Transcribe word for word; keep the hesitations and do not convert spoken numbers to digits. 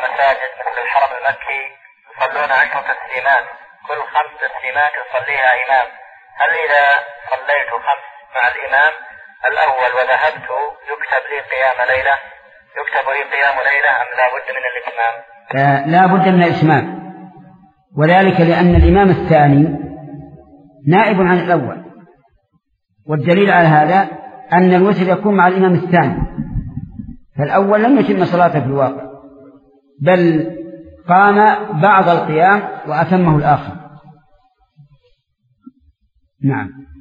المساجد مثل الحرم المكي يصلون عشر تسليمات، كل خمس تسليمات يصليها إمام، هل إذا صليت خمس مع الإمام الأول وذهبت يكتب لي قيام ليلة يكتب لي قيام ليلة أم لا بد من الإتمام؟ لا بد من الإتمام، وذلك لأن الإمام الثاني نائب عن الأول، والدليل على هذا أن الوتر يكون مع الإمام الثاني، فالأول لم يتم صلاته في الواقع بل قام بعض القيام وأتمه الآخر. نعم.